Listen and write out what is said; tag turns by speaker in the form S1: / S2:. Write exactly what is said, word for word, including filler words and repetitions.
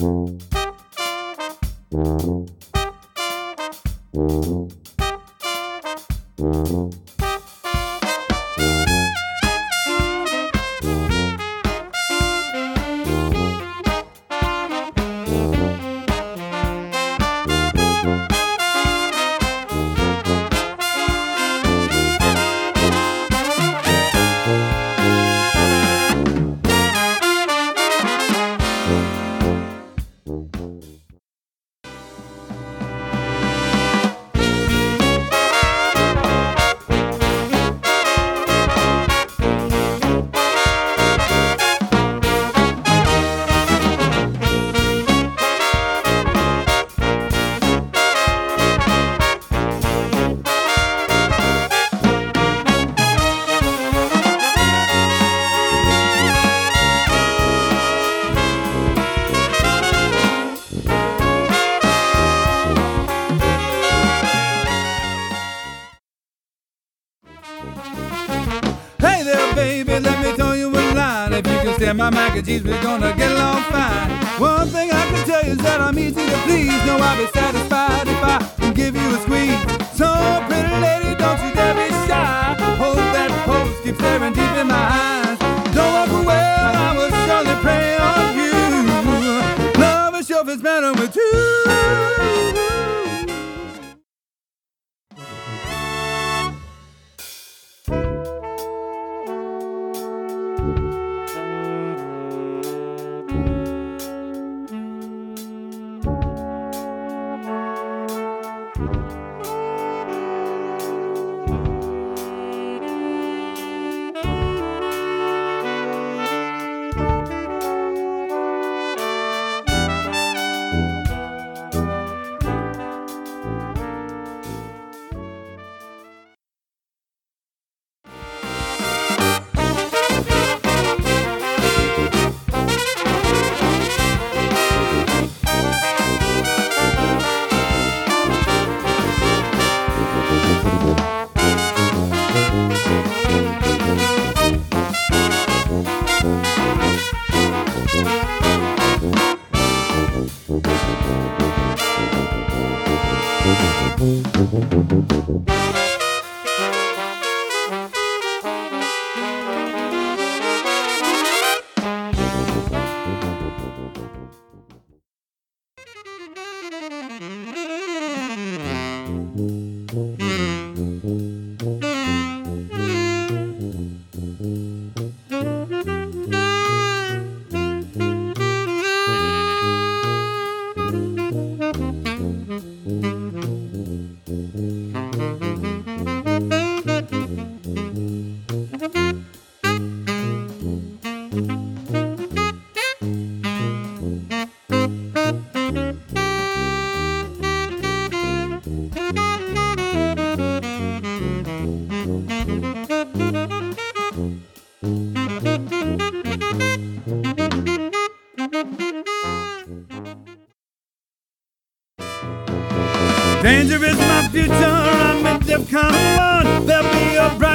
S1: Hey there, baby, let me tell you a line. If you can stand my mac and cheese, we're gonna get along fine. One thing I can tell you is that I'm easy to please. No, I'll be satisfied if I can give you a squeeze. So, pretty lady, don't you dare be shy. Hold that pose, keep staring deep in my eyes. Don't walk away, I will surely prey on you. Love is sure it's better with two. Danger is my future, I'm a DEFCON one. There'll be a bright